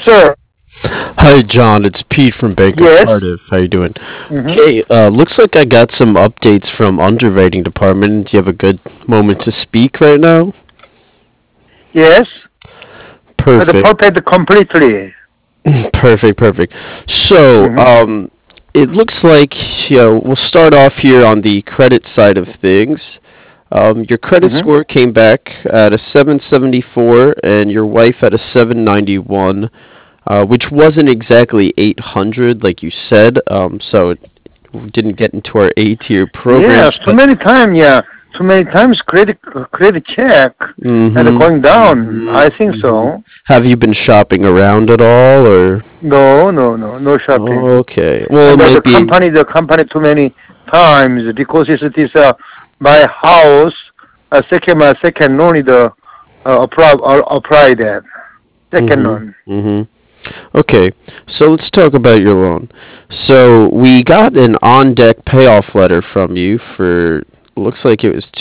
sir. Hi, John. It's Pete from Bank of Yes. Cardiff. How you doing? Mm-hmm. Okay, looks like I got some updates from underwriting department. Do you have a good moment to speak right now? Yes. The Perfect. perfect completely. Perfect. So, Mm-hmm. it looks like, we'll start off here on the credit side of things. Your credit Mm-hmm. score came back at a 774 and your wife at a 791, which wasn't exactly 800 like you said. So it didn't get into our A tier Yes. programs, Too but many times. Yeah. Too many times credit check and going down. I think so. have you been shopping around at all, or? No shopping. Okay, well, it And might be. the company too many times because it's this my house. Second loan is apply that second loan. hmm Okay, so let's talk about your loan. So we got an on-deck payoff letter from you for, looks like it was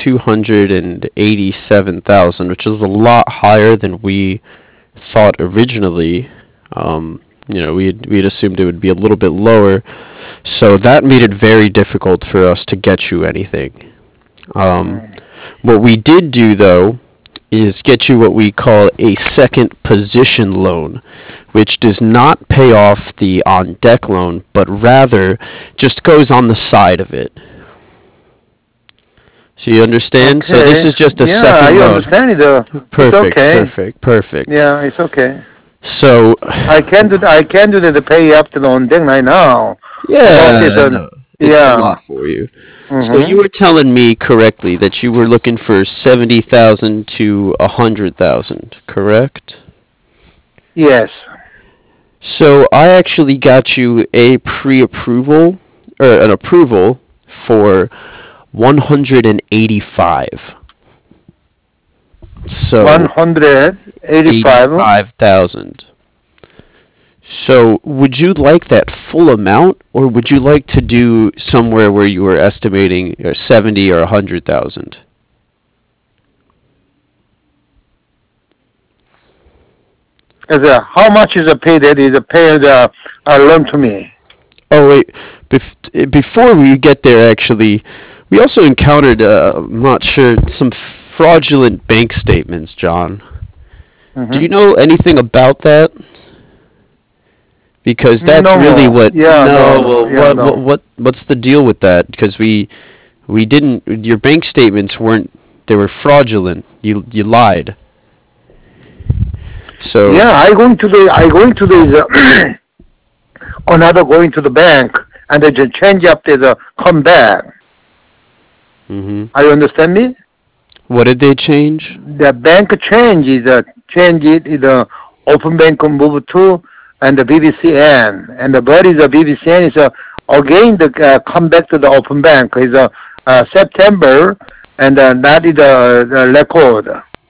287,000, which is a lot higher than we thought originally. We had assumed it would be a little bit lower, so that made it very difficult for us to get you anything. Um, Mm. what we did do though is get you what we call a second position loan, which does not pay off the on deck loan, but rather just goes on the side of it. So you understand? So this Okay. is just a Yeah, I second loan. understand it. It's Perfect, okay. perfect, perfect. Yeah, it's okay. So, I can do the pay up to the on deck right now. About this, yeah, no, it's a yeah. lot for you. So you Mhm. were telling me correctly that you were looking for 70,000 to 100,000, correct? Yes. So I actually got you a pre-approval or an approval for 185. So 185. 85,000. So would you like that full amount, or would you like to do somewhere where you were estimating 70 or 100,000? How much is a pay that is a pay the loan to me? Oh wait, before we get there, actually, we also encountered, I'm not sure, some fraudulent bank statements, John. Do you Mhm. know anything about that? Because that's No really more. what. Yeah, No, no. well, Yeah, no. what's the deal with that? Because we didn't. Your bank statements weren't. They were fraudulent. You lied. So. Yeah, I going to the another going to the bank and they just change up the come back. hmm Are you understand me? What did they change? The bank change is change it is open bank move to and the BBCN and the but is the BBCN is again the come back to the open bank is September and that is the record.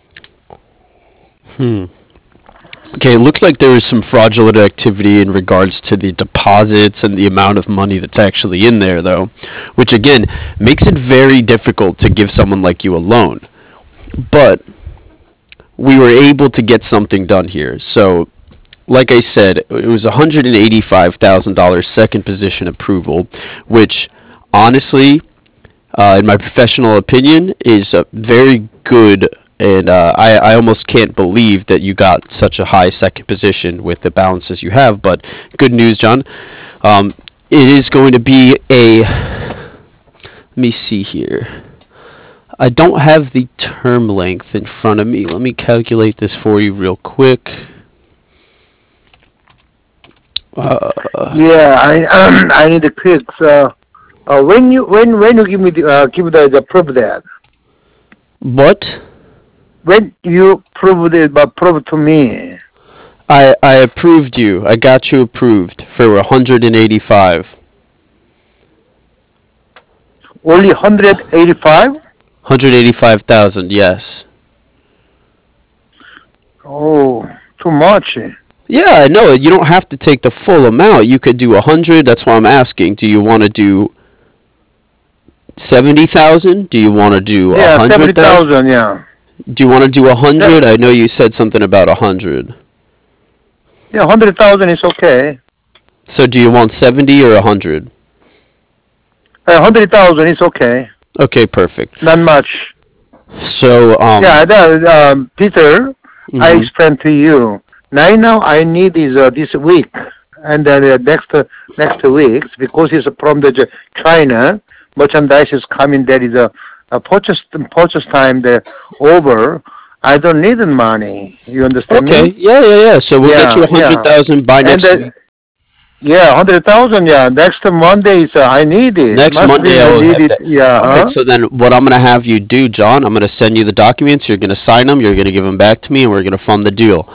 Hmm. Okay, it looks like there was some fraudulent activity in regards to the deposits and the amount of money that's actually in there, though, which again makes it very difficult to give someone like you a loan. But we were able to get something done here. So, like I said, it was $185,000 second position approval, which honestly, in my professional opinion, is a very good. And I almost can't believe that you got such a high second position with the balances you have. But good news, John. It is going to be a. Let me see here. I don't have the term length in front of me. Let me calculate this for you real quick. Uh, Yeah, I I need the quick. When you give me give the proof that what? when you prove it but prove to me I approved you. I got you approved for 185. only 185. 185,000, yes. Oh, too much. Yeah, I know. You don't have to take the full amount. You could do 100. That's why I'm asking. Do you want to do 70,000? Do you want to do Yeah, 100,000? 70,000. Yeah. Do you want to do That, 100? I know you said something about 100. Yeah, 100,000 is okay. So do you want 70 or 100? 100,000 is okay. Okay, perfect. Not much. So Yeah, Peter, I mhm. explained to you. Now I need is this week and then next weeks because it's from the China merchandise is coming. There is a purchase time there over. I don't need the money. You understand Okay, me? yeah, yeah, yeah. So we'll get you Yeah, a hundred yeah. thousand by And next week. yeah, 100,000. Yeah, next Monday is I need it. Next Must be Monday I I will need have it. that. Yeah, Okay, huh? so then what I'm gonna have you do, John? I'm gonna send you the documents. You're gonna sign them. You're gonna give them back to me, and we're gonna fund the deal.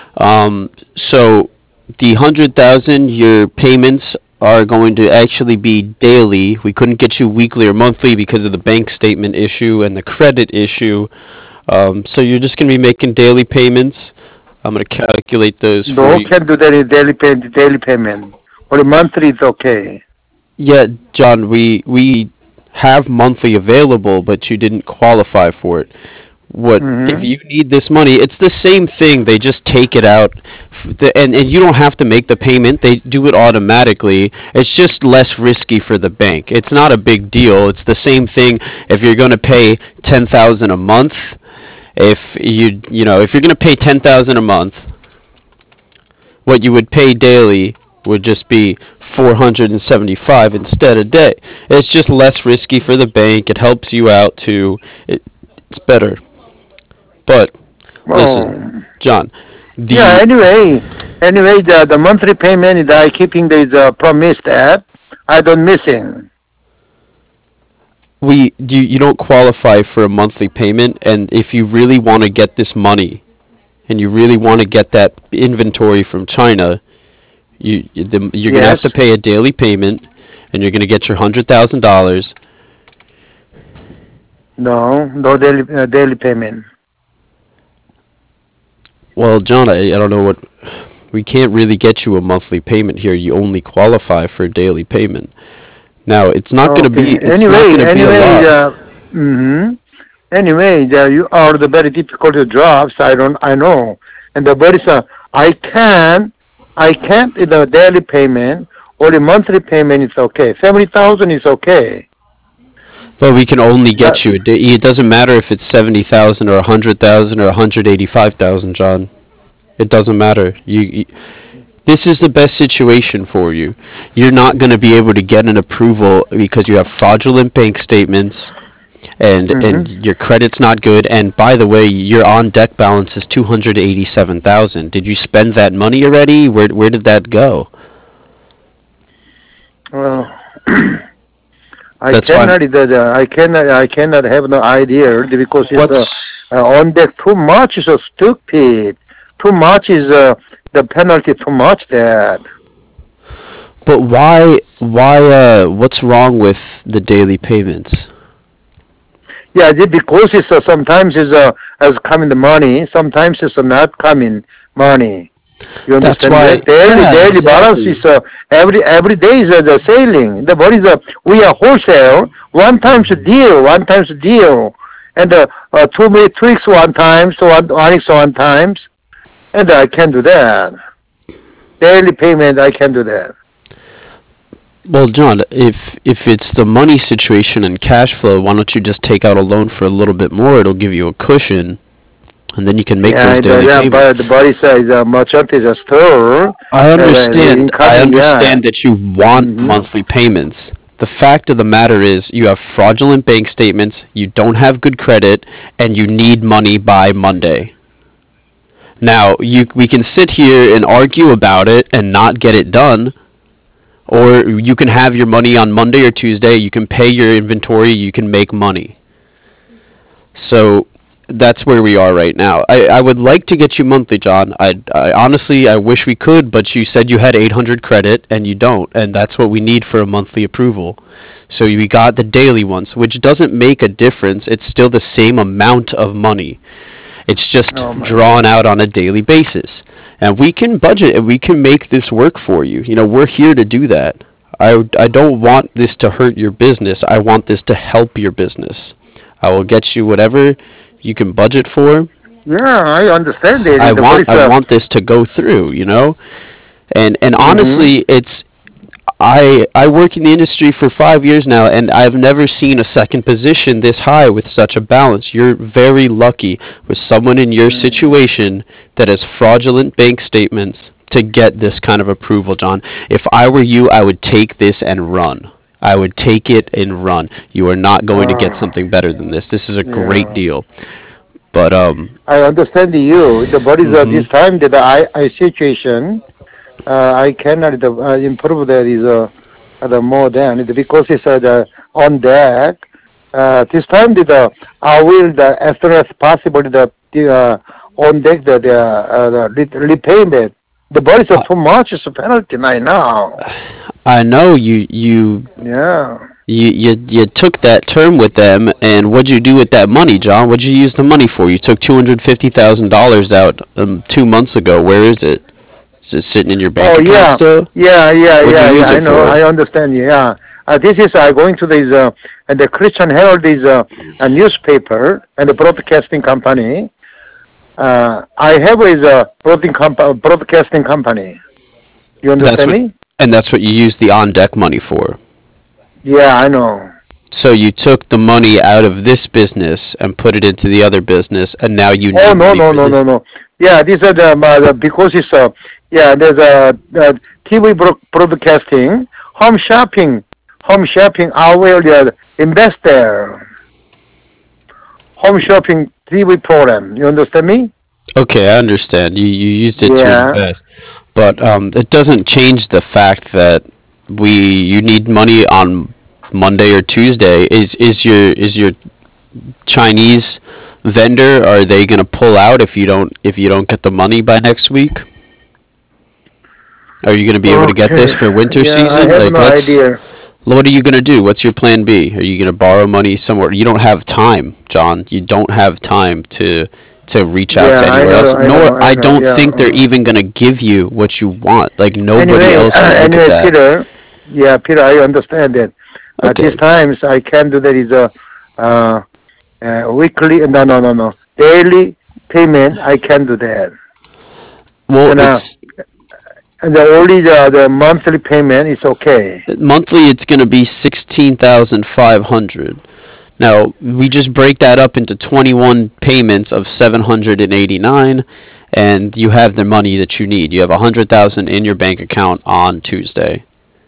So the 100,000, your payments are going to actually be daily. We couldn't get you weekly or monthly because of the bank statement issue and the credit issue. So you're just gonna be making daily payments. I'm gonna calculate those for No, you. can't do that in daily payment. Only monthly is okay. Yeah, John, we have monthly available, but you didn't qualify for it. What if Mm-hmm. you need this money? It's the same thing. They just take it out, and you don't have to make the payment. They do it automatically. It's just less risky for the bank. It's not a big deal. It's the same thing if you're going to pay 10,000 a month. If if you're going to pay 10,000 a month, what you would pay daily would just be 475 instead a day. It's just less risky for the bank. It helps you out too. It's better. But listen, Oh, John, yeah. the Anyway, the monthly payment that I keeping the promised that I don't missing. you don't qualify for a monthly payment, and if you really want to get this money and you really want to get that inventory from China, you're gonna have to Yes. pay a daily payment, and you're gonna get your $100,000. No, no daily payment. Well, John, I don't know what we can't really get you a monthly payment here. You only qualify for a daily payment. Now, Okay. it's not gonna be a lot. Mm-hmm. Anyway, you are the very difficult jobs. I know, and the very I can't the daily payment or the monthly payment is okay. 70,000 is okay. But we can only That, get you. It doesn't matter if it's 70,000 or 100,000 or 185,000, John. It doesn't matter. This is the best situation for you. You're not going to be able to get an approval because you have fraudulent bank statements and hmm your credit's not good. And by the way, your on deck balance is 287,000. Did you spend that money already? Where did that go? Well, That's why. I cannot have no idea because it's What's on deck too much is stupid. Too much is the penalty too much that. But why what's wrong with the daily payments? Yeah, because it's sometimes it's as coming the money, sometimes it's not coming money. You That's understand why that? yeah, Daily balance exactly. is every day is the selling. The what is we are wholesale one times a deal, and 2 weeks one times, one weeks one times, and I can do that. Daily payment I can do that. Well, John, if it's the money situation and cash flow, why don't you just take out a loan for a little bit more? It'll give you a cushion, and then you can make those Yeah, daily but payments. the body size merchant is a store. I The understand. I incoming, yeah. understand that you want hmm monthly payments. The fact of the matter is, you have fraudulent bank statements, you don't have good credit, and you need money by Monday. Now, we can sit here and argue about it and not get it done, or you can have your money on Monday or Tuesday, you can pay your inventory, you can make money. So that's where we are right now. I would like to get you monthly, John. I honestly I wish we could, but you said you had 800 credit and you don't, and that's what we need for a monthly approval. So we got the daily ones, which doesn't make a difference. It's still the same amount of money. It's Oh just my drawn God. out on a daily basis. And we can budget and we can make this work for you. We're here to do that. I don't want this to hurt your business. I want this to help your business. I will get you whatever you can budget for, Yeah, I understand it. I The what want is I want this to go through, you know? And mm-hmm. honestly, it's I work in the industry for 5 years now, and I've never seen a second position this high with such a balance. You're very lucky with someone in your situation that has fraudulent bank statements to get this kind of approval, John. If I were you, I would take this and run. I would take it and run. You are not going to get uh, something better than this. This is a great yeah. deal. But I understand you. The what is mhm. this time that I situation I cannot improve that is the more than because it's on deck. This time I will as soon as possible on deck the repayment. The body is too much is a penalty right now. I know Yeah. you took that term with them, and what'd you do with that money, John? What'd you use the money for? You took $250,000 out 2 months ago. Where is it? Is it sitting in your bank Oh account yeah, still? What'd you yeah. use I it know. for? I understand. Yeah. This is going to this and the Christian Herald is a newspaper and a broadcasting company. I have is a broadcasting company. You That's understand what, me? and that's what you used the on deck money for. Yeah, I know. So you took the money out of this business and put it into the other business, and now you Oh need no money no for no this. no no. Yeah, these are the because it's yeah there's a TV broadcasting home shopping. I will invest there. Home shopping TV program. You understand me? Okay, I understand. You used it to Yeah. invest, but it doesn't change the fact that you need money on Monday or Tuesday. Is your Chinese vendor, are they gonna pull out if you don't get the money by next week? Are you gonna be able to get this Okay. for winter Yeah, I season? have Like, no idea. what are you gonna do? What's your plan B? Are you gonna borrow money somewhere? You don't have time, John. You don't have time to reach out Yeah, to I anywhere know, else. I know, Nor I I know. don't Yeah. think they're even gonna give you what you want. Like, nobody Anyway, else will look at that. Peter. Yeah, Peter, I understand that. These Okay. times I can do that is a uh, weekly. No, no, no, no. Daily payment. I can do that. Well, And the only the monthly payment is okay. monthly it's gonna be 16,500. Now, we just break that up into 21 payments of 789, and you have the money that you need. You have 100,000 in your bank account on Tuesday.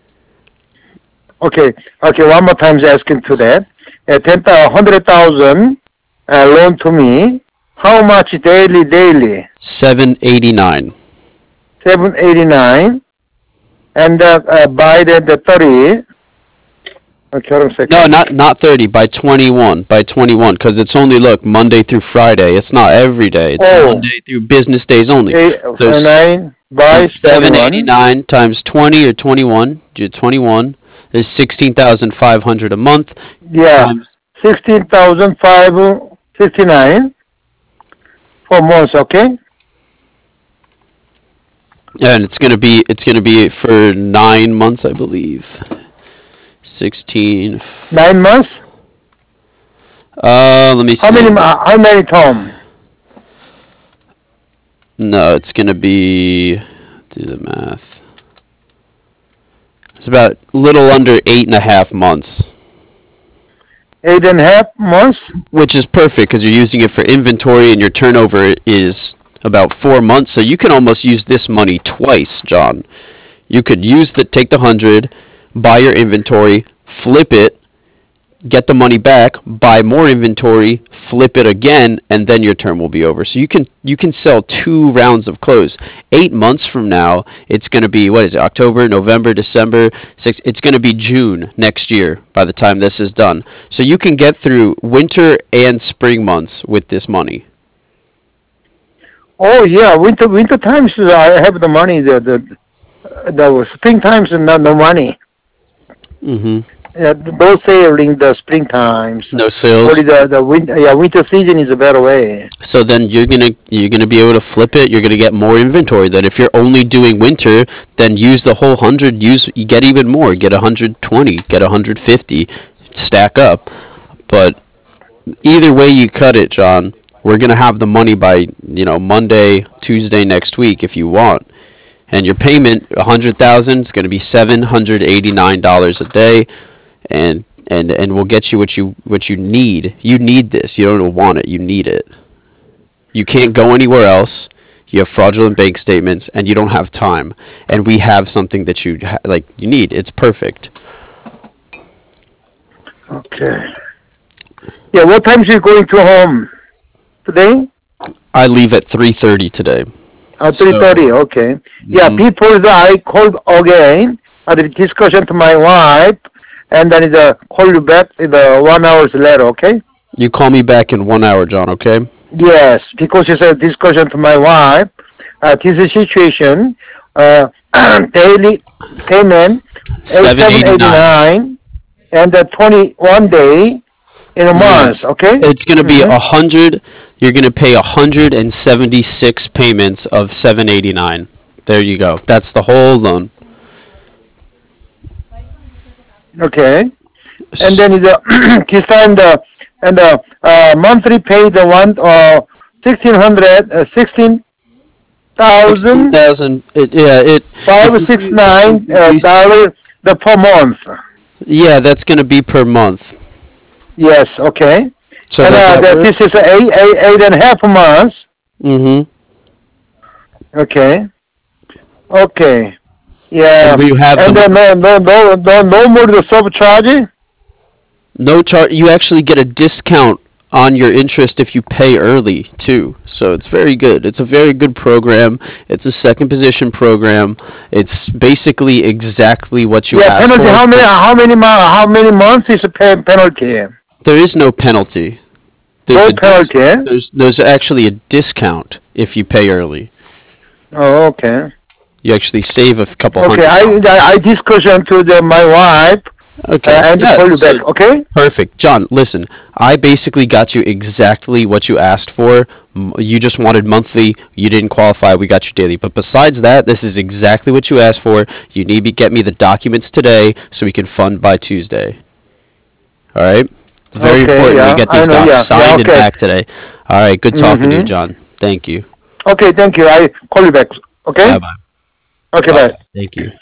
Okay, okay. One more time, asking to that. 100,000 loan to me. How much daily? 789. 789. And by the 30. Okay, hold on a No, second. not 30, by 21. By 21, cuz it's only, look, Monday through Friday. It's not every day. It's Oh, Monday through business days only. So 9 by 21. 789 times 20 or 21, do 21 is 16,500 a month Yeah, times 16,559 for months, okay? and it's going to be for 9 months, I believe. 16. 9 months? Let me see. How many Tom? No, it's going to be, do the math. It's about a little under 8.5 months. 8.5 months? Which is perfect because you're using it for inventory and your turnover is about 4 months. So you can almost use this money twice, John. You could take the 100, buy your inventory, flip it, get the money back, buy more inventory, flip it again, and then your term will be over. So you can sell 2 rounds of clothes. 8 months from now, it's going to be, what is it, October, November, December, it's going to be June next year by the time this is done. So you can get through winter and spring months with this money. Oh yeah, winter times I have the money. The spring times no money. Hmm. Those sailing the spring times. No Only sales. the winter, yeah, winter season is a better way. So then you're gonna be able to flip it. You're gonna get more inventory. Then if you're only doing winter, then use the whole 100. You get even more. Get 120. Get 150. Stack up. But either way you cut it, John, We're gonna have the money by Monday, Tuesday next week if you want. And your payment, 100,000, is gonna be $789 a day, and we'll get you what you need. You need this. You don't want it. You need it. You can't go anywhere else. You have fraudulent bank statements, and you don't have time. And we have something that you need. It's perfect. Okay. Yeah, what time is you going to home today? I leave at 3:30 today. 3:30. Okay. Yeah, Mhm. before that I called again. I did discussion to my wife, and then call you back 1 hours later. Okay. You call me back in 1 hour, John. Okay? Yes, because it's a discussion to my wife. This is situation. Daily payment seven eighty 789. nine, and 21 day in a month. Yes. Okay. It's gonna be Mm-hmm. 100. You're gonna pay 176 payments of 789. There you go. That's the whole loan. Okay. And S- then this time the monthly pay the one 1600 16,000 16,000. Yeah. five If six if nine you do, dollar the per month. yeah, that's gonna be per month. Yes, okay. So And does that this work? is eight and a half months. Mm-hmm. Okay, okay, And yeah. we have the And then no more the surcharge. no charge. You actually get a discount on your interest if you pay early too. So it's very good. It's a very good program. It's a second position program. It's basically exactly what you Yeah, asked penalty. for. But How many months is the penalty? there is no penalty. There's No a dis- penalty. Eh? there's actually a discount if you pay early. Oh, okay. You actually save a couple Okay, $100. I discussion to my wife Okay. and Yeah. call you So back. Okay. perfect. John, listen, I basically got you exactly what you asked for. You just wanted monthly. You didn't qualify. We got you daily. But besides that, this is exactly what you asked for. You need to get me the documents today so we can fund by Tuesday. All right? It's very Okay. important we Yeah, get I these know. docs Yeah. Yeah. signed and Okay. back today. All right. Good talking to you, Mhm. John. Thank you. Okay. Thank you. I call you back. Okay. Bye bye. Okay. Bye. Bye. Thank you.